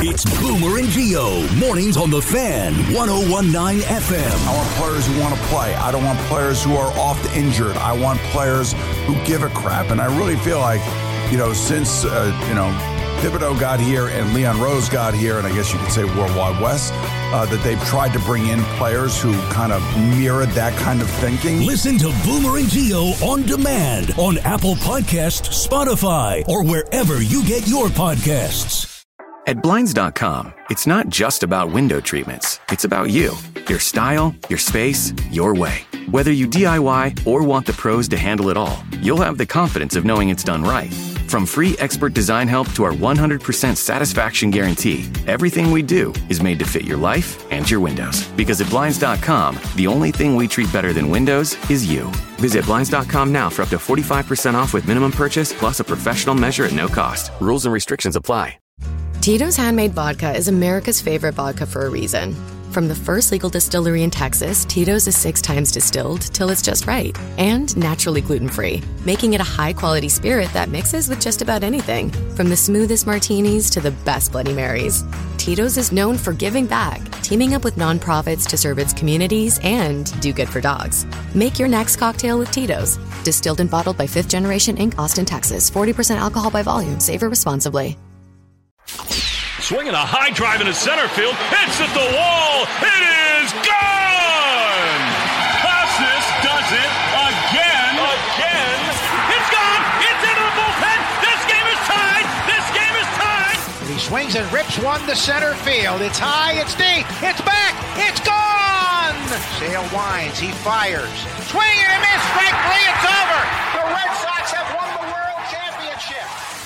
It's Boomer and Gio, mornings on The Fan, 101.9 FM. I want players who want to play. I don't want players who are oft injured. I want players who give a crap. And I really feel like, since, Thibodeau got here and Leon Rose got here, and I guess you could say Worldwide West, that they've tried to bring in players who kind of mirrored that kind of thinking. Listen to Boomer and Gio on demand on Apple Podcasts, Spotify, or wherever you get your podcasts. At Blinds.com, it's not just about window treatments. It's about you, your style, your space, your way. Whether you DIY or want the pros to handle it all, you'll have the confidence of knowing it's done right. From free expert design help to our 100% satisfaction guarantee, everything we do is made to fit your life and your windows. Because at Blinds.com, the only thing we treat better than windows is you. Visit Blinds.com now for up to 45% off with minimum purchase plus a professional measure at no cost. Rules and restrictions apply. Tito's Handmade Vodka is America's favorite vodka for a reason. From the first legal distillery in Texas, Tito's is 6 times distilled till it's just right. And naturally gluten-free, making it a high-quality spirit that mixes with just about anything. From the smoothest martinis to the best Bloody Marys. Tito's is known for giving back, teaming up with nonprofits to serve its communities and do good for dogs. Make your next cocktail with Tito's. Distilled and bottled by 5th Generation Inc., Austin, Texas. 40% alcohol by volume. Savor responsibly. Swinging a high drive into center field. It's at the wall. It is gone. Costas does it again. It's gone. It's into the bullpen. This game is tied. He swings and rips one to center field. It's high. It's deep. It's back. It's gone. Sale winds. He fires. Swing and a miss. Strike 3. It's over. The Red Sox have won the World Championship.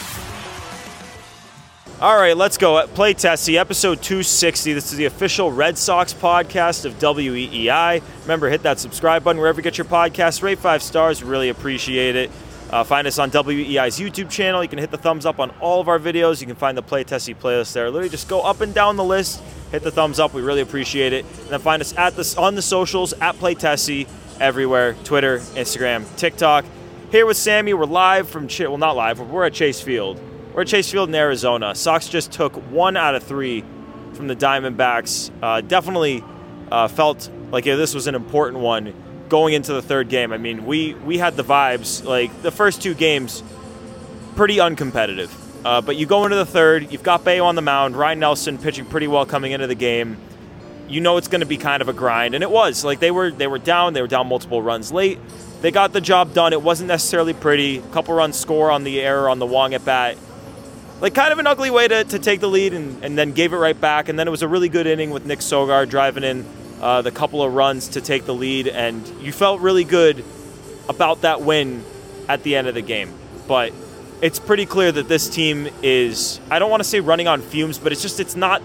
All right, let's go. Play Tessie, episode 260. This is the official Red Sox podcast of WEEI. Remember, hit that subscribe button wherever you get your podcasts. Rate 5 stars. We really appreciate it. Find us on WEEI's YouTube channel. You can hit the thumbs up on all of our videos. You can find the Play Tessie playlist there. Literally just go up and down the list. Hit the thumbs up. We really appreciate it. And then find us on the socials, at Play Tessie, everywhere. Twitter, Instagram, TikTok. Here with Sammy. We're live from, not live, we're at Chase Field. We're at Chase Field in Arizona. Sox just took 1 out of 3 from the Diamondbacks. Definitely felt like this was an important one going into the third game. I mean, we had the vibes. Like, the first 2 games, pretty uncompetitive. But you go into the third, you've got Bayo on the mound, Ryan Nelson pitching pretty well coming into the game. You know it's going to be kind of a grind, and it was. Like, they were down multiple runs late. They got the job done. It wasn't necessarily pretty. A couple runs score on the error on the Wong at bat. Like, kind of an ugly way to take the lead and then gave it right back. And then it was a really good inning with Nick Sogard driving in the couple of runs to take the lead. And you felt really good about that win at the end of the game. But it's pretty clear that this team is, I don't want to say running on fumes, but it's not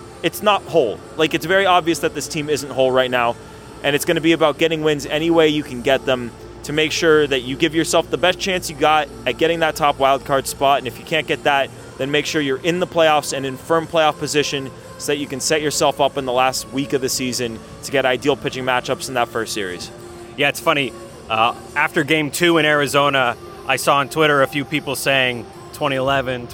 whole. Like, it's very obvious that this team isn't whole right now. And it's going to be about getting wins any way you can get them, to make sure that you give yourself the best chance you got at getting that top wild card spot. And if you can't get that, then make sure you're in the playoffs and in firm playoff position so that you can set yourself up in the last week of the season to get ideal pitching matchups in that first series. Yeah, it's funny. After Game 2 in Arizona, I saw on Twitter a few people saying 2011,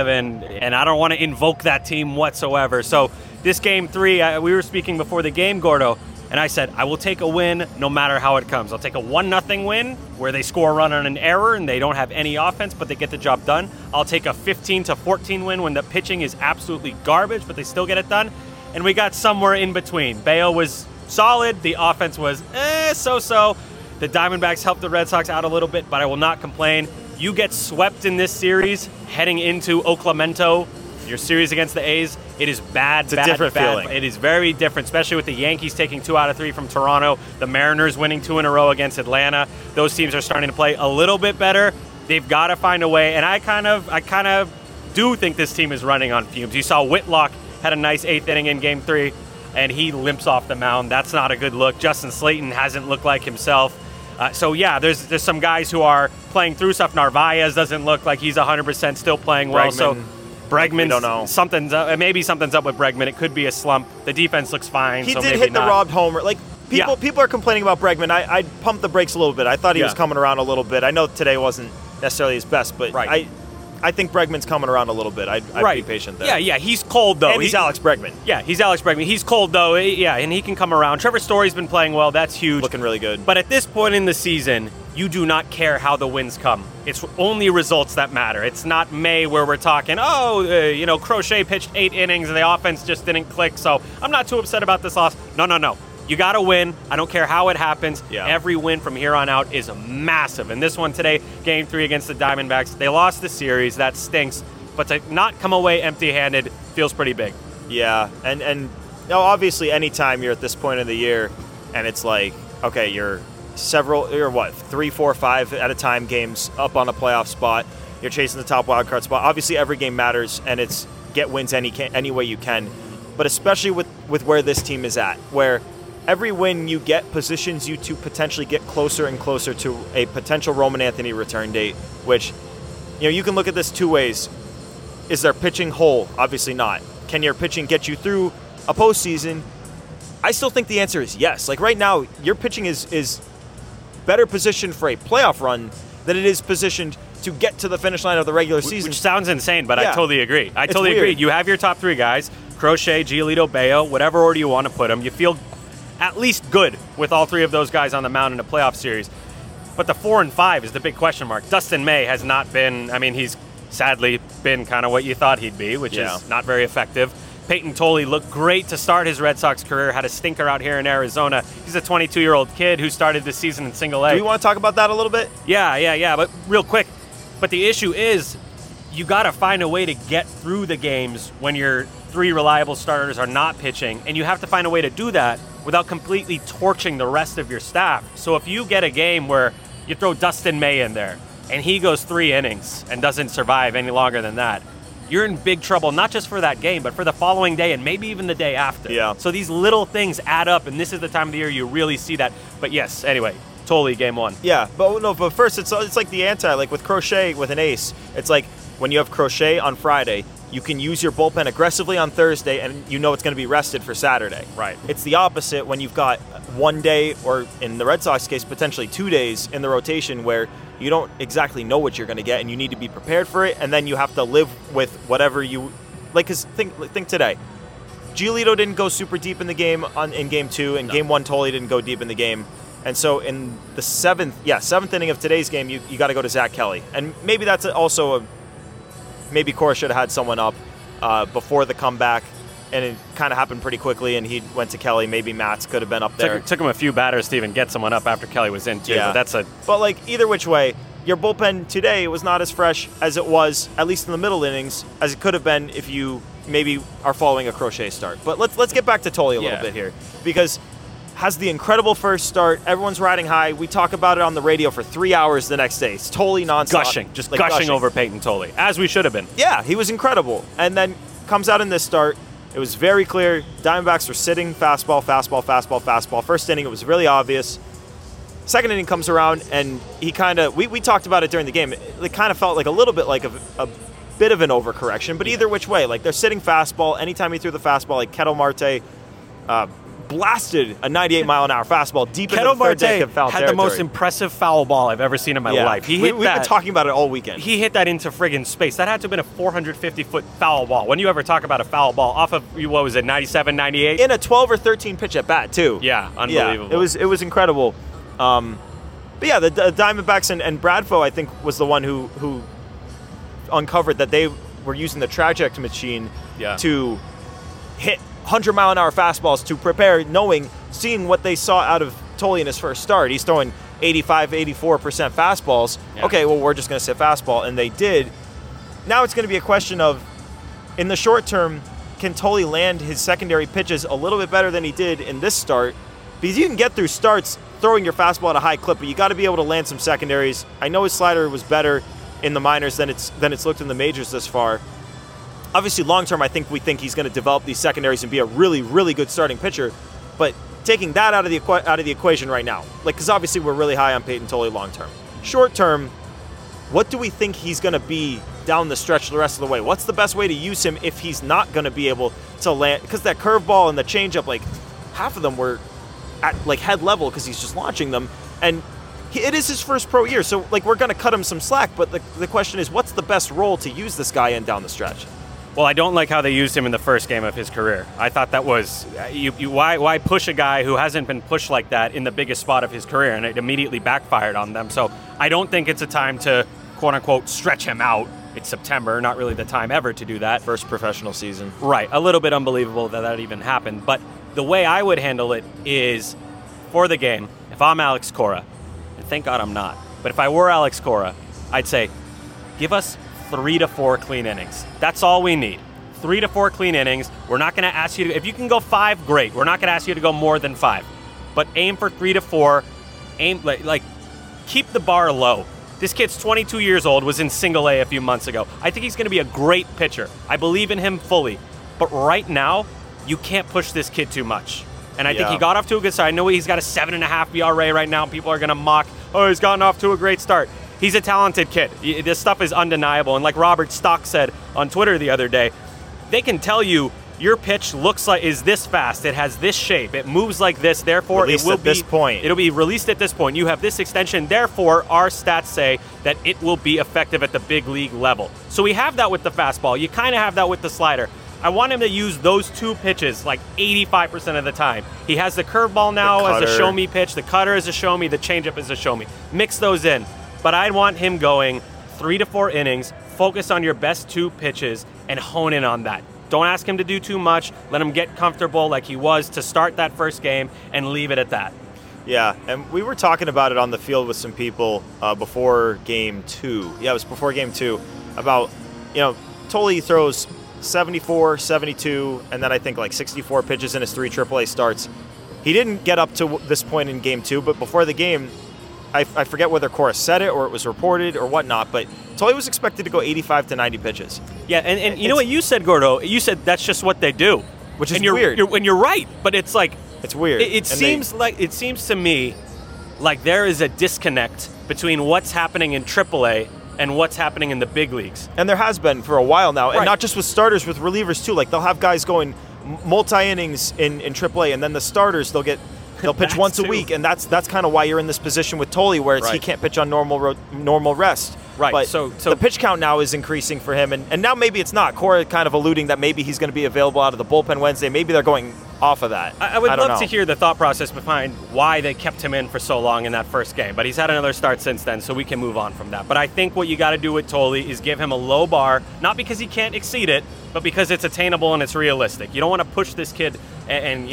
and I don't want to invoke that team whatsoever. So this Game 3, we were speaking before the game, Gordo, and I said, I will take a win no matter how it comes. I'll take a 1-0 win where they score a run on an error and they don't have any offense, but they get the job done. I'll take a 15-14 win when the pitching is absolutely garbage, but they still get it done. And we got somewhere in between. Bayo was solid. The offense was so-so. The Diamondbacks helped the Red Sox out a little bit, but I will not complain. You get swept in this series heading into Oaklamento, your series against the A's. It is bad. It's a different feeling. It is very different, especially with the Yankees taking 2 out of 3 from Toronto, the Mariners winning 2 in a row against Atlanta. Those teams are starting to play a little bit better. They've got to find a way, and I kind of do think this team is running on fumes. You saw Whitlock had a nice 8th inning in Game 3, and he limps off the mound. That's not a good look. Justin Slayton hasn't looked like himself. So, yeah, there's some guys who are playing through stuff. Narvaez doesn't look like he's 100% still playing well. So Bregman, don't know. Maybe something's up with Bregman. It could be a slump. The defense looks fine. He so did maybe hit not. the robbed homer. Like, people are complaining about Bregman. I pumped the brakes a little bit. I thought he was coming around a little bit. I know today wasn't necessarily his best, but right. I think Bregman's coming around a little bit. I'd be patient there. Yeah, he's cold, though. And he's Alex Bregman. Yeah, he's Alex Bregman. He's cold, though, and he can come around. Trevor Story's been playing well. That's huge. Looking really good. But at this point in the season, you do not care how the wins come. It's only results that matter. It's not May where we're talking, Crochet pitched 8 innings and the offense just didn't click, so I'm not too upset about this loss. No. You got to win. I don't care how it happens. Yeah. Every win from here on out is massive. And this one today, Game 3 against the Diamondbacks, they lost the series. That stinks. But to not come away empty-handed feels pretty big. Yeah, and obviously anytime you're at this point of the year and it's like, okay, you're 3, 4, 5 at a time games up on a playoff spot. You're chasing the top wildcard spot. Obviously every game matters, and it's get wins any way you can. But especially with where this team is at, where every win you get positions you to potentially get closer and closer to a potential Roman Anthony return date, which, you can look at this 2 ways. Is their pitching whole? Obviously not. Can your pitching get you through a postseason? I still think the answer is yes. Like right now, your pitching is better positioned for a playoff run than it is positioned to get to the finish line of the regular season. Which sounds insane, but yeah. I totally agree. I It's totally weird. agree. You have your top 3 guys, Crochet, Giolito, Bello, whatever order you want to put them. You feel at least good with all 3 of those guys on the mound in a playoff series. But the 4 and 5 is the big question mark. Dustin May has not been, he's sadly been kind of what you thought he'd be, which is not very effective. Peyton Tolley looked great to start his Red Sox career, had a stinker out here in Arizona. He's a 22-year-old kid who started this season in single A. Do we want to talk about that a little bit? Yeah, but real quick. But the issue is you got to find a way to get through the games when your 3 reliable starters are not pitching, and you have to find a way to do that without completely torching the rest of your staff. So if you get a game where you throw Dustin May in there and he goes 3 innings and doesn't survive any longer than that, you're in big trouble, not just for that game, but for the following day and maybe even the day after. Yeah. So these little things add up, and this is the time of the year you really see that. But yes, anyway, Tolley, game 1. Yeah, but first it's like the anti, like with Crochet with an ace. It's like when you have Crochet on Friday, you can use your bullpen aggressively on Thursday, and it's going to be rested for Saturday. Right. It's the opposite when you've got 1 day, or in the Red Sox case, potentially 2 days in the rotation where you don't exactly know what you're going to get, and you need to be prepared for it, and then you have to live with whatever you like. Because think today, Giolito didn't go super deep in the game in Game 2, and Game 1 Tolley didn't go deep in the game, and so in the seventh inning of today's game, you got to go to Zach Kelly, and maybe that's also maybe Cora should have had someone up before the comeback. And it kind of happened pretty quickly, and he went to Kelly. Maybe Matz could have been up there. Took him a few batters to even get someone up after Kelly was in, too. Yeah. But either which way, your bullpen today was not as fresh as it was, at least in the middle innings, as it could have been if you maybe are following a Crochet start. But let's get back to Tolley a little bit here, because has the incredible first start. Everyone's riding high. We talk about it on the radio for 3 hours the next day. It's Tolley nonstop. Gushing over Peyton Tolley, as we should have been. Yeah, he was incredible. And then comes out in this start. It was very clear. Diamondbacks were sitting fastball. First inning, it was really obvious. Second inning comes around, and he kind of, we talked about it during the game. It kind of felt like a little bit like a bit of an overcorrection, but either which way, they're sitting fastball. Anytime he threw the fastball, Ketel Marte blasted a 98-mile-an-hour fastball deep into the third deck of foul had territory. the most impressive foul ball I've ever seen in my life. We've been talking about it all weekend. He hit that into friggin' space. That had to have been a 450-foot foul ball. When you ever talk about a foul ball off of, 97, 98? In a 12 or 13 pitch at bat, too. Yeah, unbelievable. Yeah, it was incredible. But yeah, the Diamondbacks and Bradfo, I think, was the one who uncovered that they were using the Traject machine to hit 100-mile-an-hour fastballs to prepare, seeing what they saw out of Tolley in his first start. He's throwing 85, 84% fastballs. Yeah. Okay, well, we're just going to sit fastball, and they did. Now it's going to be a question of, in the short term, can Tolley land his secondary pitches a little bit better than he did in this start? Because you can get through starts throwing your fastball at a high clip, but you got to be able to land some secondaries. I know his slider was better in the minors than it's looked in the majors this far. Obviously, long-term, I think he's going to develop these secondaries and be a really, really good starting pitcher. But taking that out of the equation right now, because obviously we're really high on Peyton Tolley long-term. Short-term, what do we think he's going to be down the stretch the rest of the way? What's the best way to use him if he's not going to be able to land? Because that curveball and the changeup, half of them were at head level because he's just launching them. And it is his first pro year, so like we're going to cut him some slack, but the question is, what's the best role to use this guy in down the stretch? Well, I don't like how they used him in the first game of his career. I thought that was why push a guy who hasn't been pushed like that in the biggest spot of his career, and it immediately backfired on them. So I don't think it's a time to quote unquote stretch him out. It's September, not really the time ever to do that. First professional season. Right, a little bit unbelievable that even happened. But the way I would handle it is, for the game, if I'm Alex Cora, and thank God I'm not, but if I were Alex Cora, I'd say, give us 3 to 4 clean innings. That's all we need. 3 to 4 clean innings. We're not going to ask you to, if you can go 5, great. We're not going to ask you to go more than 5. But aim for 3 to 4. Aim, keep the bar low. This kid's 22 years old, was in single A a few months ago. I think he's going to be a great pitcher. I believe in him fully. But right now, you can't push this kid too much. And I think he got off to a good start. I know he's got a 7.5 ERA right now. People are going to mock, oh, he's gotten off to a great start. He's a talented kid. This stuff is undeniable. And like Robert Stock said on Twitter the other day, they can tell you your pitch is this fast. It has this shape. It moves like this. Therefore, released it will at this point. It'll be released at this point. You have this extension. Therefore, our stats say that it will be effective at the big league level. So we have that with the fastball. You kind of have that with the slider. I want him to use those 2 pitches like 85% of the time. He has the curveball now as a show-me pitch. The cutter is a show-me. The changeup is a show-me. Mix those in. But I want him going 3 to 4 innings, focus on your best 2 pitches, and hone in on that. Don't ask him to do too much. Let him get comfortable like he was to start that first game and leave it at that. Yeah, and we were talking about it on the field with some people before Game 2. Yeah, it was before Game 2 about, Tolley throws 74, 72, and then I think like 64 pitches in his 3 AAA starts. He didn't get up to this point in Game 2, but before the game, I forget whether Cora said it or it was reported or whatnot, but Tolley was expected to go 85 to 90 pitches. Yeah, and you know what you said, Gordo? You said that's just what they do. Which is weird. You're right, but it's like... It's weird. It seems to me like there is a disconnect between what's happening in AAA and what's happening in the big leagues. And there has been for a while now, and right. not just with starters, with relievers too. Like they'll have guys going multi-innings in AAA, and then the starters, they'll pitch once a week, and that's kind of why you're in this position with Tolley, where he can't pitch on normal rest. Right. But so the pitch count now is increasing for him, and now maybe it's not. Cora kind of alluding that maybe he's going to be available out of the bullpen Wednesday. Maybe they're going off of that. I would love to hear the thought process behind why they kept him in for so long in that first game. But he's had another start since then, so we can move on from that. But I think what you got to do with Tolley is give him a low bar, not because he can't exceed it, but because it's attainable and it's realistic. You don't want to push this kid and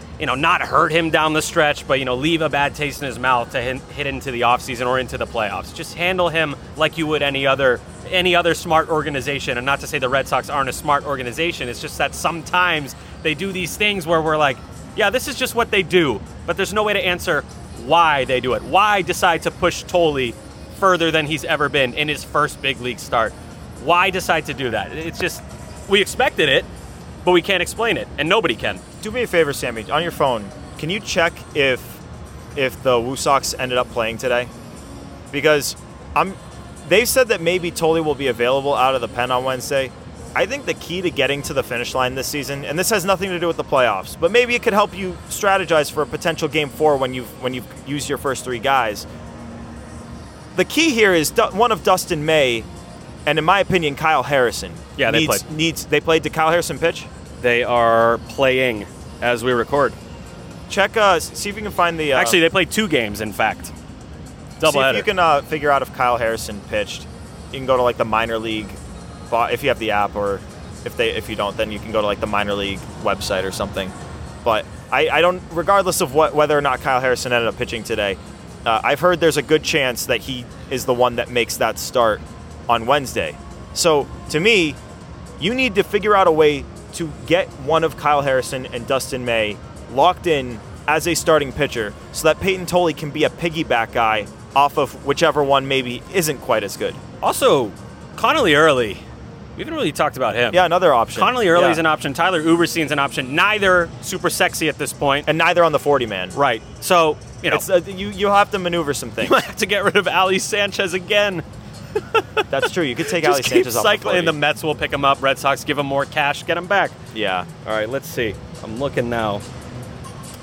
not hurt him down the stretch, but, leave a bad taste in his mouth to hit into the offseason or into the playoffs. Just handle him like you would any other smart organization. And not to say the Red Sox aren't a smart organization. It's just that sometimes they do these things where we're like, yeah, this is just what they do. But there's no way to answer why they do it. Why decide to push Tolley further than he's ever been in his first big league start? Why decide to do that? It's just, we expected it, but we can't explain it, and nobody can. Do me a favor, Sammy. On your phone, can you check if the Woo Sox ended up playing today? Because they said that maybe Tolley will be available out of the pen on Wednesday. I think the key to getting to the finish line this season, and this has nothing to do with the playoffs, but maybe it could help you strategize for a potential Game 4 when you've used your first 3 guys. The key here is one of Dustin May, and in my opinion, Kyle Harrison. Yeah, they played. They played. Did Kyle Harrison pitch? They are playing as we record. Check, see if you can find the... Actually, they played 2 games, in fact. Doubleheader. See if you can figure out if Kyle Harrison pitched. You can go to, the minor league, if you have the app, or if you don't, then you can go to, the minor league website or something. But I don't... Regardless of whether or not Kyle Harrison ended up pitching today, I've heard there's a good chance that he is the one that makes that start on Wednesday. So, to me, you need to figure out a way to get one of Kyle Harrison and Dustin May locked in as a starting pitcher so that Peyton Tolley can be a piggyback guy off of whichever one maybe isn't quite as good. Also, Connolly Early, we haven't really talked about him. Yeah, another option. Connolly Early is an option. Tyler Uberstein's an option. Neither super sexy at this point. And neither on the 40-man. Right. So, you'll have to maneuver some things. You might have to get rid of Ali Sanchez again. That's true. You could take Ali Sanchez off the 40. Just keep cycling. The Mets will pick him up. Red Sox give him more cash, get him back. Yeah. All right, let's see. I'm looking now.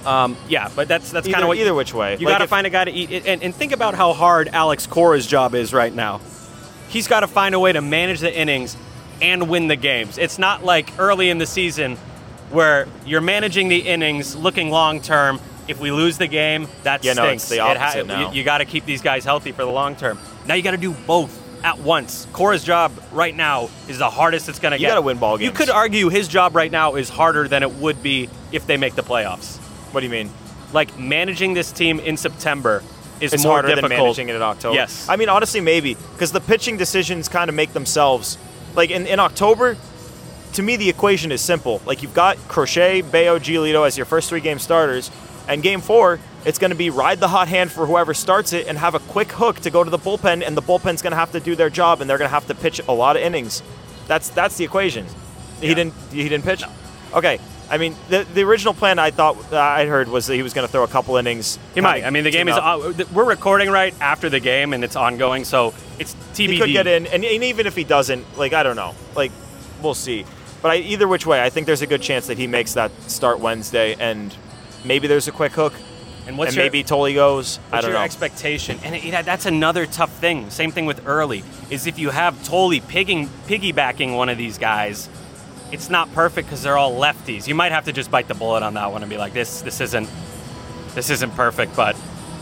Yeah, but that's kind of what either which way. You got to find a guy to eat it, and think about how hard Alex Cora's job is right now. He's got to find a way to manage the innings and win the games. It's not like early in the season where you're managing the innings, looking long term. If we lose the game, that stinks. No, it's the opposite now. You got to keep these guys healthy for the long term. Now you got to do both at once. Cora's job right now is the hardest it's going to get. You got to win ball games. You could argue his job right now is harder than it would be if they make the playoffs. What do you mean? Like, managing this team in September is it's more harder difficult than managing it in October. Yes. I mean, honestly, maybe. Because the pitching decisions kind of make themselves. Like, in October, to me, the equation is simple. Like, you've got Crochet, Bello, Giolito as your first 3-game starters. And Game 4, it's going to be ride the hot hand for whoever starts it and have a quick hook to go to the bullpen, and the bullpen's going to have to do their job, and they're going to have to pitch a lot of innings. That's the equation. Yeah. He didn't pitch? No. Okay. I mean, the original plan I thought I heard was that he was going to throw a couple innings. He might. I mean, the game is. We're recording right after the game, and it's ongoing, so it's TBD. He could get in, and even if he doesn't, like, I don't know. Like, we'll see. But either which way, I think there's a good chance that he makes that start Wednesday, and maybe there's a quick hook, and maybe Tolley goes. I don't know. What's your expectation? And that's another tough thing. Same thing with early, is if you have Tolley piggybacking one of these guys, it's not perfect because they're all lefties. You might have to just bite the bullet on that one and be like, this isn't perfect, but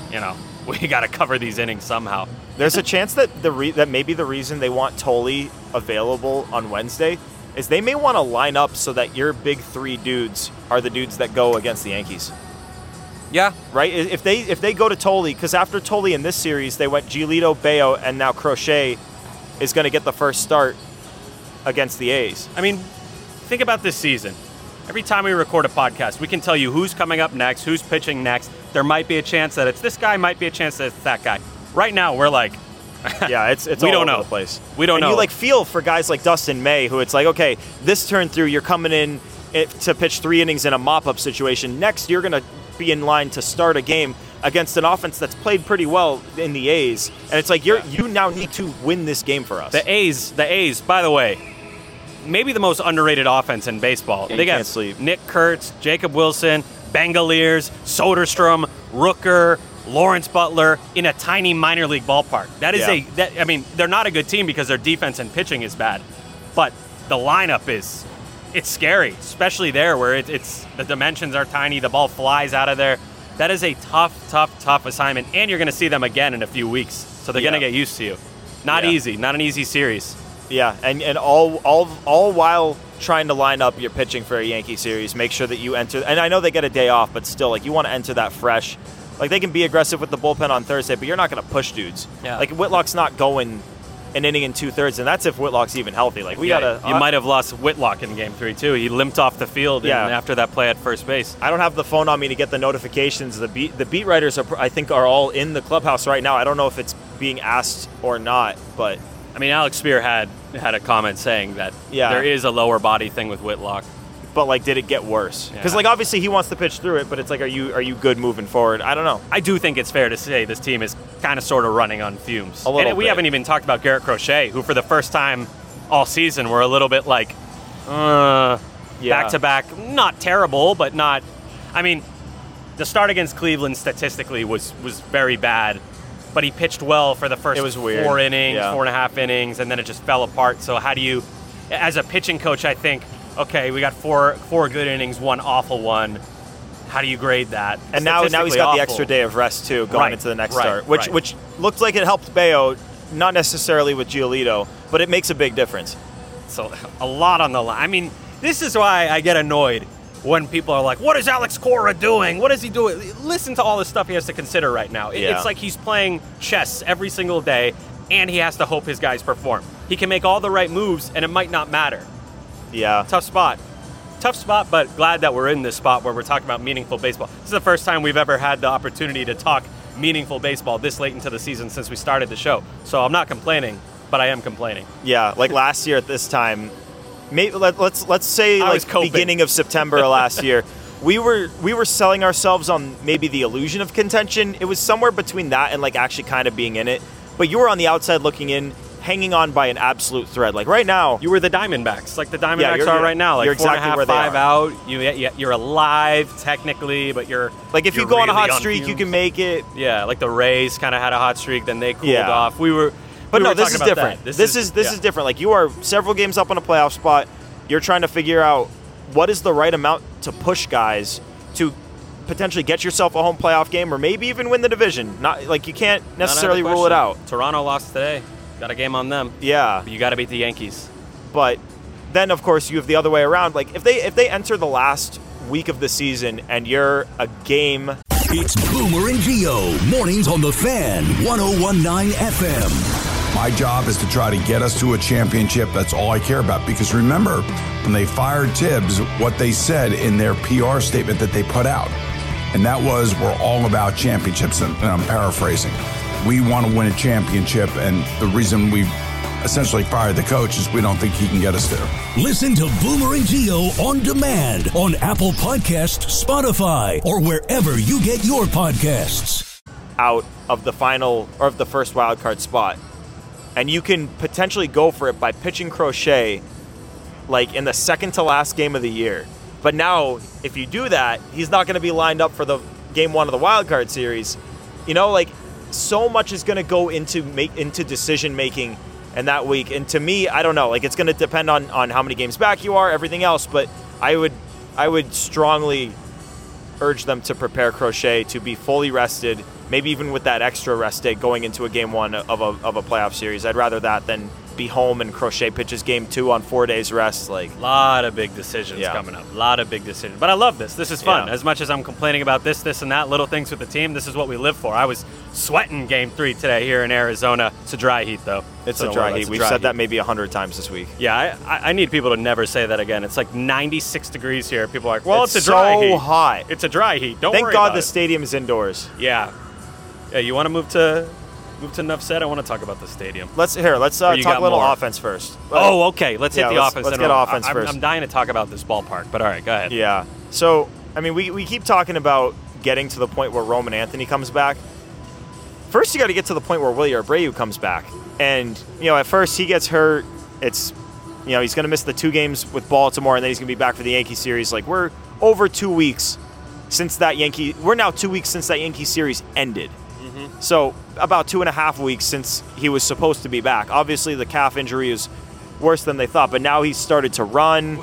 we got to cover these innings somehow. There's a chance that that maybe the reason they want Tolley available on Wednesday is they may want to line up so that your big 3 dudes are the dudes that go against the Yankees. Yeah. Right? If they go to Tolley, because after Tolley in this series, they went Giolito, Bello, and now Crochet is going to get the first start against the A's. I mean, think about this season. Every time we record a podcast, we can tell you who's coming up next, who's pitching next. There might be a chance that it's this guy, might be a chance that it's that guy. Right now, we're like, yeah, it's we all don't over know. the place. We don't know. You feel for guys like Dustin May, who it's like, okay, this turn through, you're coming in to pitch 3 innings in a mop-up situation. Next, you're going to be in line to start a game against an offense that's played pretty well in the A's, and it's like you now need to win this game for us. The A's. By the way, maybe the most underrated offense in baseball. Yeah, they got can't sleep. Nick Kurtz, Jacob Wilson, Bangaliers, Soderstrom, Rooker, Lawrence Butler in a tiny minor league ballpark. That is I mean, they're not a good team because their defense and pitching is bad, but the lineup it's scary, especially there where it's the dimensions are tiny, the ball flies out of there. That is a tough assignment, and you're going to see them again in a few weeks, so they're going to get used to you. Not easy, not an easy series. Yeah, and all while trying to line up your pitching for a Yankee series, make sure that you enter. And I know they get a day off, but still, you want to enter that fresh. Like, they can be aggressive with the bullpen on Thursday, but you're not going to push dudes. Yeah. Like, Whitlock's not going an inning and 2/3, and that's if Whitlock's even healthy. Like, we gotta. You might have lost Whitlock in Game 3 too. He limped off the field after that play at first base. I don't have the phone on me to get the notifications. The beat writers are all in the clubhouse right now. I don't know if it's being asked or not, but I mean, Alex Spear had a comment saying that there is a lower body thing with Whitlock. But did it get worse? Because obviously he wants to pitch through it, but it's like, are you good moving forward? I don't know. I do think it's fair to say this team is kind of sort of running on fumes. A little bit. We haven't even talked about Garrett Crochet, who for the first time all season we're a little bit like, back to back, not terrible, but not. I mean, the start against Cleveland statistically was very bad, but he pitched well for the first 4 innings, 4.5 innings, and then it just fell apart. So how do you, as a pitching coach, I think, okay, we got four good innings, 1 awful one. How do you grade that? And now he's got the extra day of rest too, going into the next start, which looked like it helped Bello, not necessarily with Giolito, but it makes a big difference. So a lot on the line. I mean, this is why I get annoyed when people are like, what is Alex Cora doing? What is he doing? Listen to all the stuff he has to consider right now. It's like he's playing chess every single day, and he has to hope his guys perform. He can make all the right moves, and it might not matter. Yeah. Tough spot, but glad that we're in this spot where we're talking about meaningful baseball. This is the first time we've ever had the opportunity to talk meaningful baseball this late into the season since we started the show. So I'm not complaining, but I am complaining. Yeah, like last year at this time, maybe let's say beginning of September last year, we were selling ourselves on maybe the illusion of contention. It was somewhere between that and actually kind of being in it. But you were on the outside looking in, hanging on by an absolute thread. Like right now, You were the Diamondbacks, like the Diamondbacks are right now. Like you're exactly 4.5, where they 5 are. out. You're alive technically, but you're like if you you're go on a really hot streak, you fumes. can make it. Yeah, like the Rays kind of had a hot streak, then they cooled Yeah. off. But no, this is different. This is different. Like you are several games up on a playoff spot. You're trying to figure out what is the right amount to push guys to potentially get yourself a home playoff game or maybe even win the division. Not like you can't necessarily rule it out. Toronto lost today. Got a game on them. Yeah. But you got to beat the Yankees. But then of course you have the other way around. Like if they enter the last week of the season and you're a game. It's Boomer and Gio, mornings on the Fan, 101.9 FM. My job is to try to get us to a championship. That's all I care about. Because remember, when they fired Tibbs, what they said in their PR statement that they put out, and that was, we're all about championships, and I'm paraphrasing. We want to win a championship, and the reason we essentially fired the coach is we don't think he can get us there. Listen to Boomer and Gio on demand on Apple Podcasts, Spotify, or wherever you get your podcasts. Out of the final or of the first wild card spot. And you can potentially go for it by pitching Crochet like in the second to last game of the year. But now, if you do that, he's not going to be lined up for the game one of the wild card series. You know, like so much is going to go into decision making in that week. And to me, I don't know. Like it's going to depend on how many games back you are, everything else. But I would strongly urge them to prepare Crochet to be fully rested. Maybe even with that extra rest day going into a game one of a playoff series. I'd rather that than be home and Crochet pitches game 2 on 4 days rest. Like a lot of big decisions coming up. A lot of big decisions. But I love this. This is fun. As much as I'm complaining about this, and that, little things with the team, this is what we live for. I was sweating game 3 today here in Arizona. It's a dry heat, though. It's a dry heat. We've said that maybe 100 times this week. Yeah, I need people to never say that again. It's like 96 degrees here. People are like, well, it's a dry heat. so hot. It's a dry heat. Don't Thank worry God about the it. stadium is indoors. Yeah. Yeah, you want to move to Nuff Said? I want to talk about the stadium. Let's talk a little offense first. Oh, okay. Let's hit the offense. Let's get offense first. first. I'm dying to talk about this ballpark, but all right, go ahead. Yeah. So, I mean, we keep talking about getting to the point where Roman Anthony comes back. First, you got to get to the point where Wilyer Abreu comes back. And, at first he gets hurt. It's, he's going to miss the 2 games with Baltimore, and then he's going to be back for the Yankee series. Like, we're over 2 weeks since that we're now 2 weeks since that Yankee series ended. Mm-hmm. So, about 2.5 weeks since he was supposed to be back. Obviously, the calf injury is worse than they thought, but now he's started to run.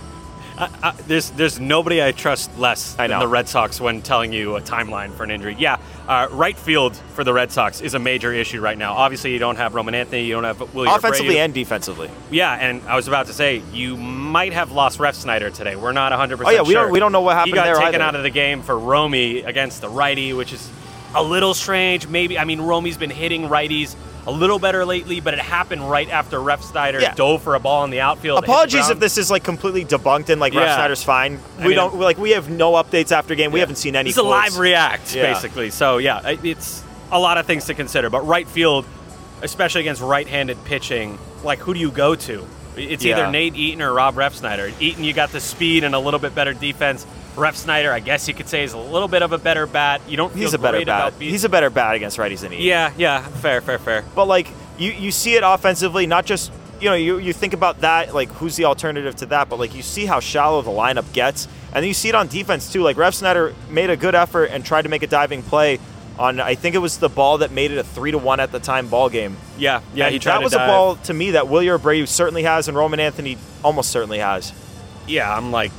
There's nobody I trust less than the Red Sox when telling you a timeline for an injury. Yeah, right field for the Red Sox is a major issue right now. Obviously, you don't have Roman Anthony, you don't have Wilyer offensively Abreu. And defensively. Yeah, and I was about to say you might have lost Ref Snyder today. We're not 100% sure. Oh yeah, we don't know what happened there. He got taken either. out of the game for Romy against the righty, which is a little strange. Maybe Romy's been hitting righties a little better lately, but it happened right after Ref Snyder dove for a ball in the outfield. Apologies if this is like completely debunked and like Ref Snyder's fine. We have no updates after game. We haven't seen any. It's a live react basically. So it's a lot of things to consider. But right field, especially against right-handed pitching, like who do you go to? It's either Nate Eaton or Rob Ref Snyder. Eaton, you got the speed and a little bit better defense. Ref Snyder, I guess you could say, is a little bit of a better bat. You don't feel He's a better bat. He's a better bat against righties than Eaton. Yeah, fair. But like you see it offensively, not just you think about that, like who's the alternative to that, but like you see how shallow the lineup gets, and then you see it on defense too. Like Ref Snyder made a good effort and tried to make a diving play on, I think it was the ball that made it a 3-1 at the time ball game. Yeah, and he tried that was to dive. a ball to me that Wilyer Abreu certainly has and Roman Anthony almost certainly has. Yeah, I'm like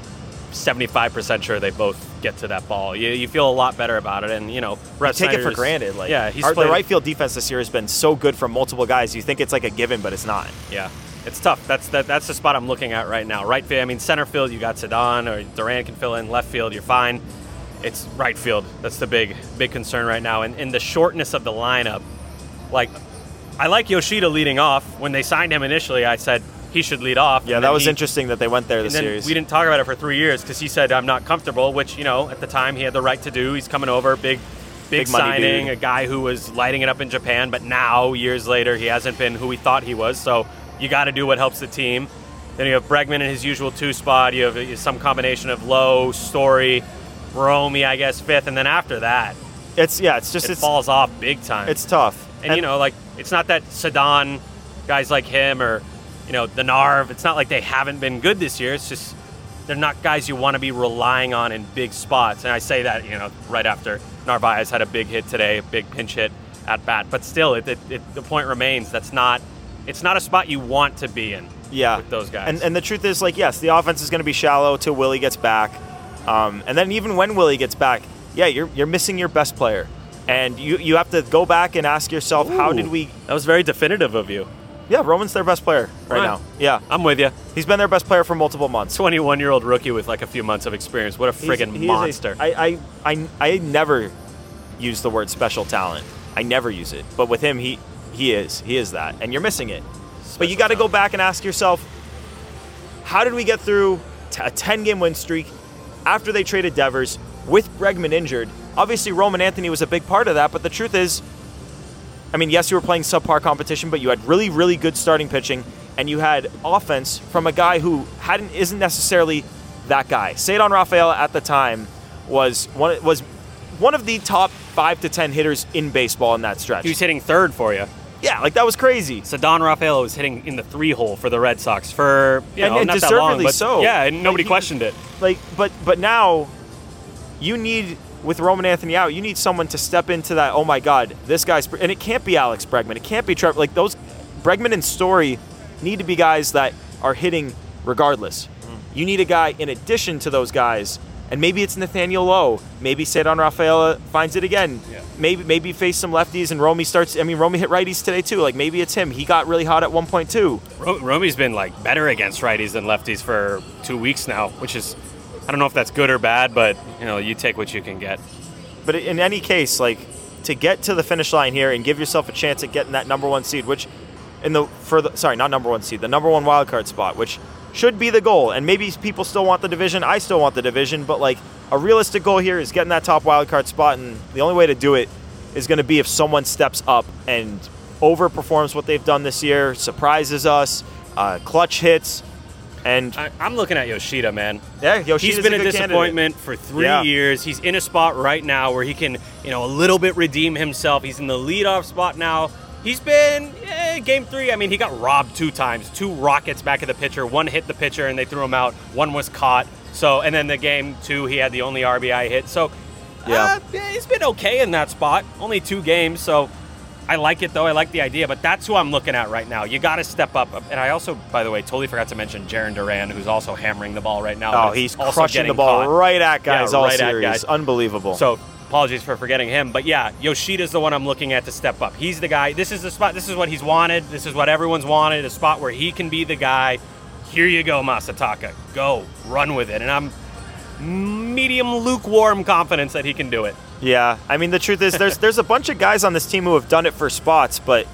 75% sure they both get to that ball. You feel a lot better about it, and Ref take it for Snyder's- granted. Like, yeah, the right field defense this year has been so good from multiple guys. You think it's like a given, but it's not. Yeah, it's tough. That's the spot I'm looking at right now. Right field. Center field, you got Sedon or Duran can fill in. Left field, you're fine. It's right field. That's the big concern right now, and in the shortness of the lineup. Like, I like Yoshida leading off. When they signed him initially, I said he should lead off. Yeah, that was interesting that they went there this series. We didn't talk about it for 3 years because he said, I'm not comfortable, which, at the time he had the right to do. He's coming over, big signing, a guy who was lighting it up in Japan, but now, years later, he hasn't been who we thought he was. So you got to do what helps the team. Then you have Bregman in his usual 2 spot. You have some combination of Lowe, Story, Romy, I guess, 5th. And then after that, it falls off big time. It's tough. And it's not that Sedon guys like him or, the Narv, it's not like they haven't been good this year. It's just they're not guys you want to be relying on in big spots. And I say that, right after Narvaez had a big hit today, a big pinch hit at bat. But still, the point remains it's not a spot you want to be in. Yeah, with those guys. And the truth is, yes, the offense is going to be shallow till Willie gets back. And then even when Willie gets back, you're missing your best player. And you have to go back and ask yourself, how did we... That was very definitive of you. Yeah, Roman's their best player right now. Yeah. I'm with you. He's been their best player for multiple months. 21-year-old rookie with a few months of experience. What a friggin' monster. I never use the word special talent. I never use it. But with him, he is that. And you're missing it. But you got to go back and ask yourself, how did we get through a 10-game win streak after they traded Devers with Bregman injured? Obviously, Roman Anthony was a big part of that, but the truth is, yes, you were playing subpar competition, but you had really, really good starting pitching, and you had offense from a guy who isn't necessarily that guy. Ceddanne Rafaela at the time was one of the top 5 to 10 hitters in baseball in that stretch. He was hitting third for you. Yeah, that was crazy. Ceddanne Rafaela was hitting in the 3-hole for the Red Sox for and not that long, but so. Yeah, and nobody questioned it. But now you need, with Roman Anthony out, you need someone to step into that. Oh my God, this guy's, and it can't be Alex Bregman. It can't be Trevor. Those Bregman and Story need to be guys that are hitting regardless. You need a guy in addition to those guys. And maybe it's Nathaniel Lowe. Maybe Ceddanne Rafaela finds it again. Yeah. Maybe face some lefties and Romy starts. Romy hit righties today too. Maybe it's him. He got really hot at 1.2. Romy's been better against righties than lefties for 2 weeks now, which is, I don't know if that's good or bad, but you take what you can get. But in any case, to get to the finish line here and give yourself a chance at getting that number 1 seed, which not number 1 seed, the number 1 wild card spot, which should be the goal. And maybe people still want the division. I still want the division. But a realistic goal here is getting that top wild card spot. And the only way to do it is going to be if someone steps up and overperforms what they've done this year, surprises us, clutch hits. And I'm looking at Yoshida, man. Yeah, Yoshida's He's been a disappointment for 3 years. He's in a spot right now where he can, a little bit redeem himself. He's in the leadoff spot now. He's been, game 3, he got robbed 2 times. 2 rockets back at the pitcher. 1 hit the pitcher and they threw him out. 1 was caught. So, and then the game 2, he had the only RBI hit. So, he's been okay in that spot. Only 2 games, so I like it though. I like the idea, but that's who I'm looking at right now. You got to step up. And I also, by the way, totally forgot to mention Jarren Duran, who's also hammering the ball right now. Oh, he's crushing the ball right at guys all right series. At guys. Unbelievable. So, apologies for forgetting him. But yeah, Yoshida's the one I'm looking at to step up. He's the guy. This is the spot. This is what he's wanted. This is what everyone's wanted, a spot where he can be the guy. Here you go, Masataka. Go. Run with it. And I'm medium lukewarm confidence that he can do it. Yeah. The truth is there's a bunch of guys on this team who have done it for spots, but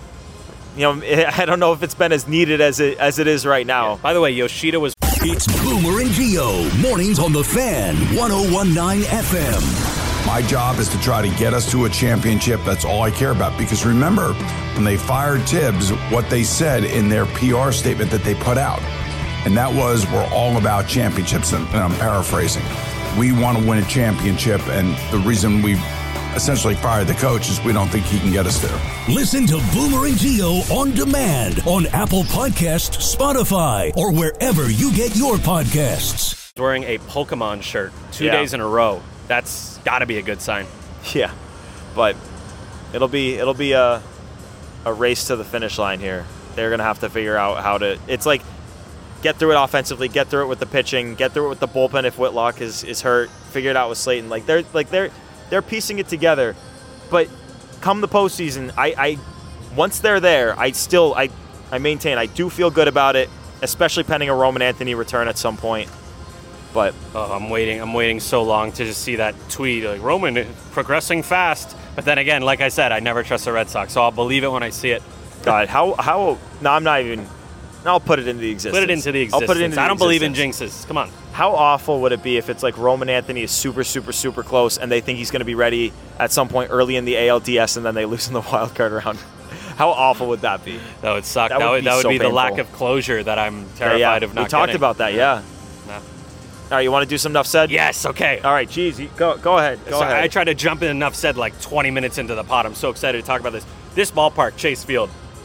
I don't know if it's been as needed as it is right now. Yeah. By the way, Yoshida was... It's Boomer and Gio, mornings on The Fan, 101.9 FM. My job is to try to get us to a championship. That's all I care about. Because remember, when they fired Tibbs, what they said in their PR statement that they put out, and that was, we're all about championships, and I'm paraphrasing. We want to win a championship, and the reason we essentially fired the coach is we don't think he can get us there. Listen to Boomer and Gio on demand on Apple Podcasts, Spotify, or wherever you get your podcasts. Wearing a Pokemon shirt 2 days in a row. That's got to be a good sign. Yeah, but it'll be a race to the finish line here. They're gonna have to figure out how to. It's get through it offensively, get through it with the pitching, get through it with the bullpen if Whitlock is hurt. Figure it out with Slayton. They're piecing it together. But come the postseason, I once they're there, I maintain I do feel good about it, especially pending a Roman Anthony return at some point. But I'm waiting so long to just see that tweet, Roman progressing fast. But then again, like I said, I never trust the Red Sox, so I'll believe it when I see it. God, how? No, I'm not even. I'll put it into existence. Put it into the existence. I don't believe in jinxes. Come on. How awful would it be if it's Roman Anthony is super, super, super close and they think he's going to be ready at some point early in the ALDS and then they lose in the wild card round? How awful would that be? That would suck. That would be the lack of closure that I'm terrified of not getting. We talked about that, yeah. No. All right, you want to do some Enough Said? Yes, okay. All right, geez, go ahead. Go ahead. I tried to jump in Enough Said 20 minutes into the pod. I'm so excited to talk about this. This ballpark, Chase Field,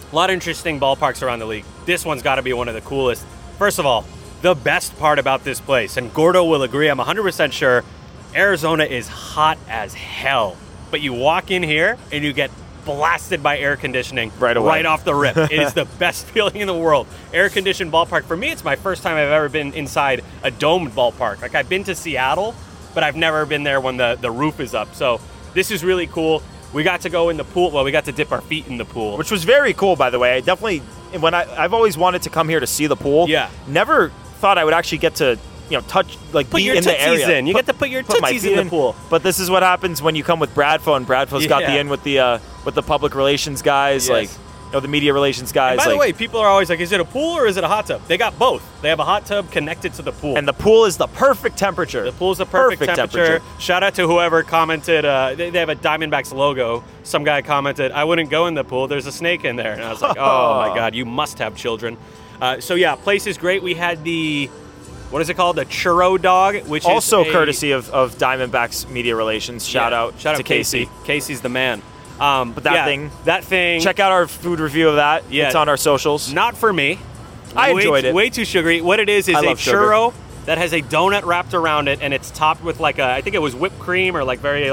A lot of interesting ballparks around the league. This one's got to be one of the coolest. First of all, the best part about this place, and Gordo will agree, I'm 100% sure, Arizona is hot as hell. But you walk in here and you get blasted by air conditioning right away, right off the rip. It is the best feeling in the world. Air-conditioned ballpark. For me, it's my first time I've ever been inside a domed ballpark. Like, I've been to Seattle, but I've never been there when the roof is up. So this is really cool. We got to go in the pool. Well, we got to dip our feet in the pool. Which was very cool, by the way. I definitely, I've always wanted to come here to see the pool. Yeah. Never thought I would actually get to, touch, like, put be your in the area. You get to put your tootsies in the pool. But this is what happens when you come with Bradfo, and Bradfo's got the in with the public relations guys, Yes. like, the media relations guys. And by the way, people are always like, is it a pool or is it a hot tub? They got both. They have a hot tub connected to the pool. And the pool is the perfect temperature. The pool's the perfect temperature. Shout out to whoever commented. They have a Diamondbacks logo. Some guy commented, I wouldn't go in the pool. There's a snake in there. And I was like, oh, my God, you must have children. So, yeah, place is great. We had what is it called? The churro dog, which also is courtesy of Diamondbacks media relations. Shout out to Casey. Casey's the man. But that thing. Check out our food review of that. Yeah. It's on our socials. Not for me. I enjoyed it. Way too sugary. What it is a churro that has a donut wrapped around it, and it's topped with I think it was whipped cream or very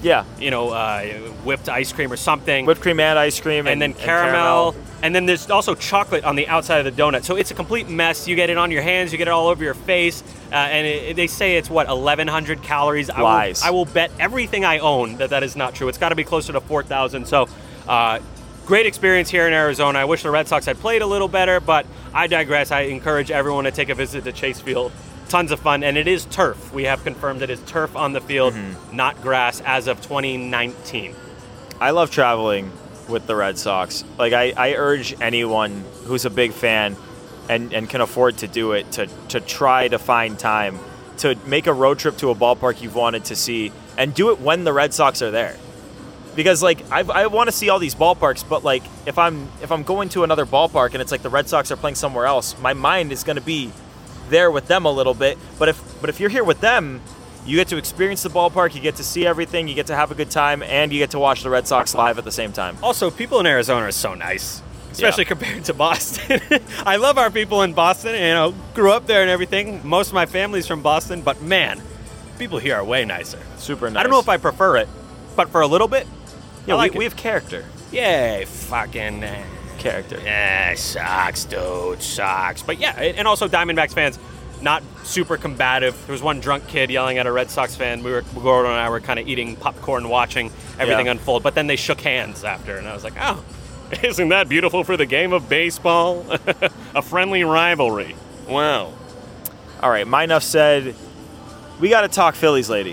whipped ice cream or something. Whipped cream and ice cream. And then caramel. And then there's also chocolate on the outside of the donut. So it's a complete mess. You get it on your hands. You get it all over your face. And they say it's, 1,100 calories. Lies. I will bet everything I own that is not true. It's got to be closer to 4,000. So great experience here in Arizona. I wish the Red Sox had played a little better, but I digress. I encourage everyone to take a visit to Chase Field. Tons of fun. And it is turf. We have confirmed it is turf on the field, not grass, as of 2019. I love traveling with the Red Sox. Like, I urge anyone who's a big fan and can afford to do it to try to find time to make a road trip to a ballpark you've wanted to see, and do it when the Red Sox are there. Because I want to see all these ballparks, but if I'm going to another ballpark and it's like the Red Sox are playing somewhere else, my mind is going to be there with them a little bit. But if you're here with them, you get to experience the ballpark, you get to see everything, you get to have a good time, and you get to watch the Red Sox live at the same time. Also, people in Arizona are so nice, especially compared to Boston. I love our people in Boston, grew up there and everything. Most of my family's from Boston, but man, people here are way nicer. Super nice. I don't know if I prefer it, but for a little bit, yeah, we have character. Yay, fucking character. Yeah, sucks, dude, sucks. But yeah, and also Diamondbacks fans, not super combative. There was one drunk kid yelling at a Red Sox fan. Gordo and I were kind of eating popcorn, watching everything unfold. But then they shook hands after, and I was like, oh, isn't that beautiful for the game of baseball? A friendly rivalry. Wow. All right, my enough said. We got to talk Phillies, lady.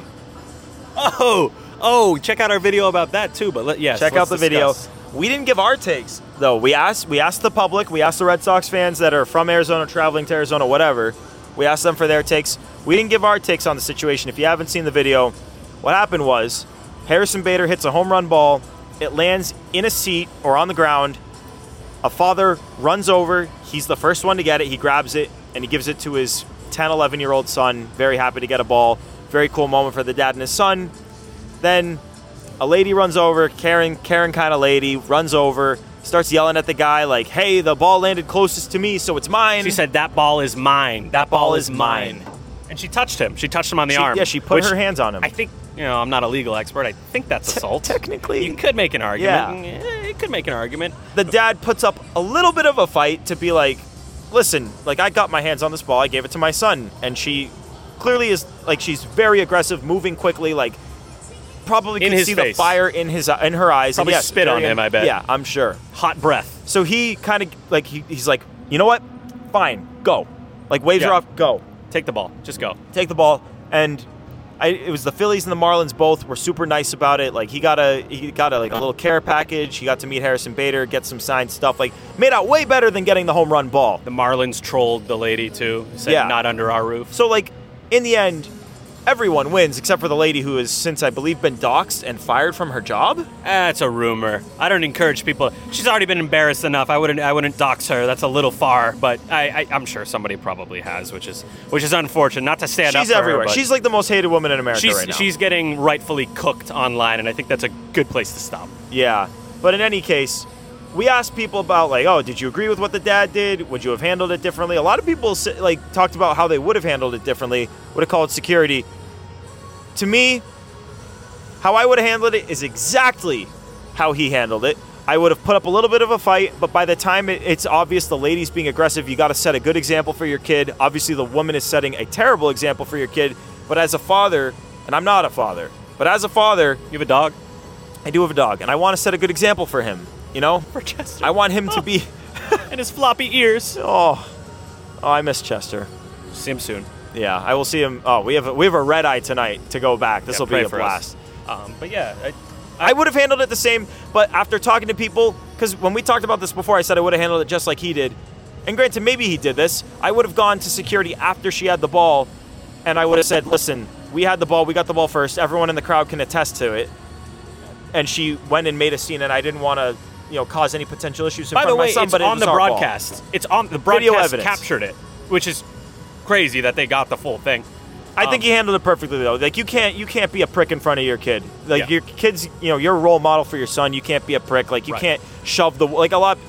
Oh, check out our video about that too. But check out the video. We didn't give our takes though. We asked the public. We asked the Red Sox fans that are from Arizona, traveling to Arizona, whatever. We asked them for their takes. We didn't give our takes on the situation. If you haven't seen the video, what happened was Harrison Bader hits a home run ball. It lands in a seat or on the ground. A father runs over. He's the first one to get it. He grabs it, and he gives it to his 10, 11-year-old son. Very happy to get a ball. Very cool moment for the dad and his son. Then a lady runs over, Karen kind of lady, runs over, starts yelling at the guy like, hey, the ball landed closest to me, so it's mine. She said, that ball is mine. That ball is mine. And she touched him. She touched him on the arm. Yeah, she put her hands on him. I think, I'm not a legal expert. I think that's assault. Technically. You could make an argument. Yeah, you could make an argument. The dad puts up a little bit of a fight to be like, listen, I got my hands on this ball. I gave it to my son. And she clearly is, she's very aggressive, moving quickly, probably can see the fire in her eyes. Probably spit on him, I bet. Yeah, I'm sure. Hot breath. So he kind of, he's like, you know what? Fine, go. Waves her off, go. Take the ball. Just go. Take the ball. And it was the Phillies and the Marlins both were super nice about it. He got a little care package. He got to meet Harrison Bader, get some signed stuff. Made out way better than getting the home run ball. The Marlins trolled the lady, too. Said, not under our roof. So, in the end, everyone wins except for the lady who has since, I believe, been doxxed and fired from her job. That's a rumor. I don't encourage people. She's already been embarrassed enough. I wouldn't dox her. That's a little far, but I'm sure somebody probably has, which is unfortunate. Not to stand up for her. She's everywhere. She's the most hated woman in America right now. She's getting rightfully cooked online, and I think that's a good place to stop. Yeah, but in any case, we asked people about, like, oh, did you agree with what the dad did? Would you have handled it differently? A lot of people, like, talked about how they would have handled it differently, would have called security. To me, how I would have handled it is exactly how he handled it. I would have put up a little bit of a fight, but by the time it's obvious the lady's being aggressive, you got to set a good example for your kid. Obviously, the woman is setting a terrible example for your kid. But as a father, and I'm not a father, but as a father... You have a dog? I do have a dog, and I want to set a good example for him, you know? For Chester. I want him to be... And his floppy ears. Oh, I miss Chester. See him soon. Yeah, I will see him. Oh, we have a red eye tonight to go back. This will be a blast. But yeah... I would have handled it the same, but after talking to people, because when we talked about this before, I said I would have handled it just like he did. And granted, maybe he did this. I would have gone to security after she had the ball, and I would have said, listen, we had the ball, we got the ball first, everyone in the crowd can attest to it. And she went and made a scene, and I didn't want to, cause any potential issues in front of my son, but it was the our broadcast. ball. It's on the broadcast captured it, which is crazy that they got the full thing. I think he handled it perfectly, though. Like, you can't be a prick in front of your kid. Like, your kid's, you're a role model for your son. You can't be a prick. Like, you can't shove the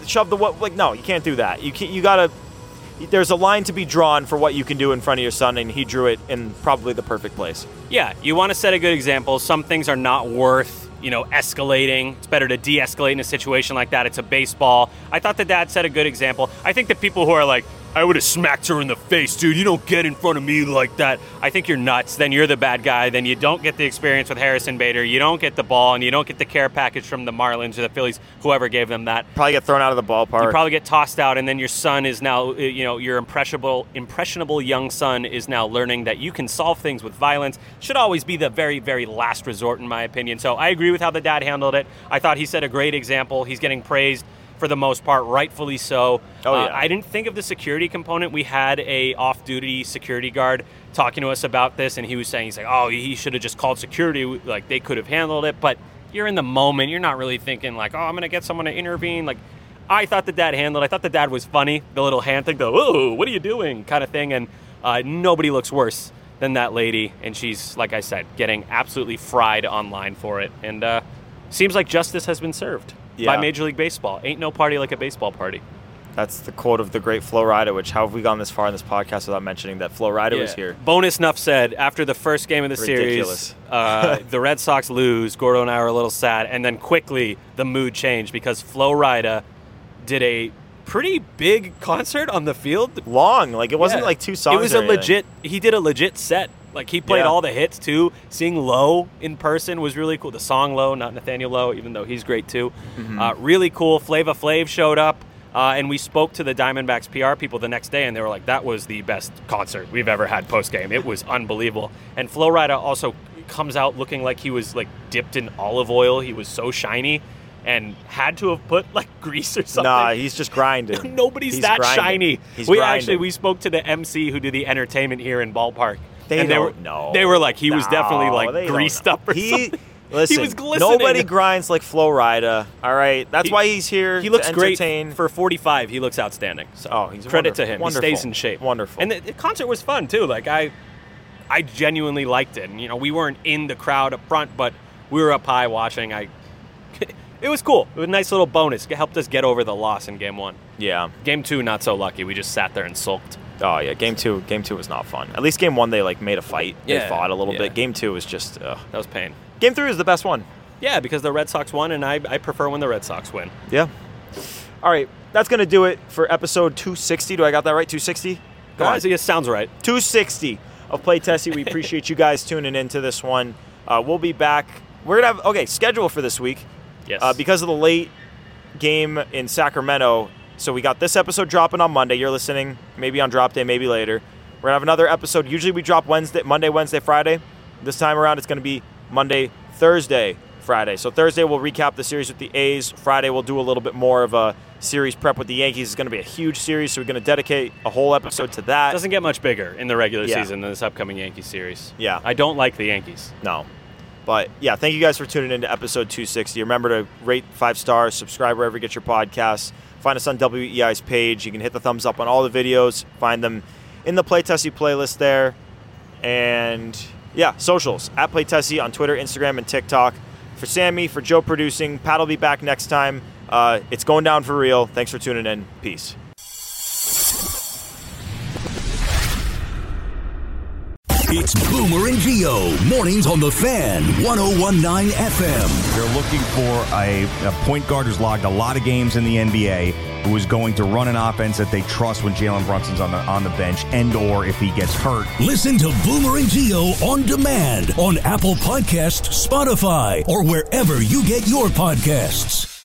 no, you can't do that. You gotta, there's a line to be drawn for what you can do in front of your son, and he drew it in probably the perfect place. Yeah, you want to set a good example. Some things are not worth, escalating. It's better to de-escalate in a situation like that. It's a baseball. I thought the dad set a good example. I think the people who are like, I would have smacked her in the face, dude. You don't get in front of me like that. I think you're nuts. Then you're the bad guy. Then you don't get the experience with Harrison Bader. You don't get the ball, and you don't get the care package from the Marlins or the Phillies, whoever gave them that. Probably get thrown out of the ballpark. You probably get tossed out, and then your son is now, your impressionable young son is now learning that you can solve things with violence. Should always be the very, very last resort, in my opinion. So I agree with how the dad handled it. I thought he set a great example. He's getting praised for the most part, rightfully so. I didn't think of the security component. We had a off-duty security guard talking to us about this, and he was saying, he's like, oh, he should have just called security. Like, they could have handled it. But you're in the moment. You're not really thinking, like, oh, I'm going to get someone to intervene. Like, I thought the dad handled it. I thought the dad was funny. The little hand thing, the, oh, what are you doing kind of thing. And nobody looks worse than that lady. And she's, like I said, getting absolutely fried online for it. And seems like justice has been served. By Major League Baseball. Ain't no party like a baseball party. That's the quote of the great Flo Rida, which how have we gone this far in this podcast without mentioning that Flo Rida was here? Bonus Nuff said, after the first game of the series, the Red Sox lose. Gordo and I were a little sad. And then quickly, the mood changed because Flo Rida did a pretty big concert on the field. Long. Like, it wasn't like two songs. It was he did a legit set. Like, he played all the hits, too. Seeing Lowe in person was really cool. The song Lowe, not Nathaniel Lowe, even though he's great, too. Mm-hmm. Really cool. Flava Flav showed up, and we spoke to the Diamondbacks PR people the next day, and they were like, that was the best concert we've ever had post-game. It was unbelievable. And Flo Rida also comes out looking like he was, like, dipped in olive oil. He was so shiny. And had to have put, like, grease or something. Nah, he's just grinding. Nobody's that shiny. We spoke to the MC who did the entertainment here in Ballpark. They don't know. They were like, he was definitely, like, greased up or something. Listen, he was glistening. Nobody grinds like Flo Rida, all right? That's why he's here. He looks to entertain. Great. For 45, he looks outstanding. So he's credit to him. Wonderful. He stays in shape. Wonderful. And the concert was fun, too. Like, I genuinely liked it. And, we weren't in the crowd up front, but we were up high watching. It was cool. It was a nice little bonus. It helped us get over the loss in Game 1. Yeah. Game 2, not so lucky. We just sat there and sulked. Oh, yeah. Game 2 was not fun. At least Game 1, they, like, made a fight. They fought a little bit. Game 2 was just... That was pain. Game 3 was the best one. Yeah, because the Red Sox won, and I prefer when the Red Sox win. Yeah. All right. That's going to do it for episode 260. Do I got that right? 260? Go on. It sounds right. 260 of Play Tessie. We appreciate you guys tuning into this one. We'll be back. We're going to have... schedule for this week. Yes. Because of the late game in Sacramento, so we got this episode dropping on Monday. You're listening maybe on drop day, maybe later. We're going to have another episode. Usually we drop Monday, Wednesday, Friday. This time around it's going to be Monday, Thursday, Friday. So Thursday we'll recap the series with the A's. Friday we'll do a little bit more of a series prep with the Yankees. It's going to be a huge series, so we're going to dedicate a whole episode to that. It doesn't get much bigger in the regular season than this upcoming Yankees series. Yeah. I don't like the Yankees. No. But, yeah, thank you guys for tuning in to episode 260. Remember to rate 5 stars, subscribe wherever you get your podcasts. Find us on WEI's page. You can hit the thumbs up on all the videos. Find them in the Play Tessie playlist there. And, yeah, socials. @Play Tessie on Twitter, Instagram, and TikTok. For Sammy, for Joe producing, Pat will be back next time. It's going down for real. Thanks for tuning in. Peace. It's Boomer and Geo, mornings on the Fan, 101.9 FM. They're looking for a point guard who's logged a lot of games in the NBA, who is going to run an offense that they trust when Jalen Brunson's on the bench, and or if he gets hurt. Listen to Boomer and Geo on demand on Apple Podcasts, Spotify, or wherever you get your podcasts.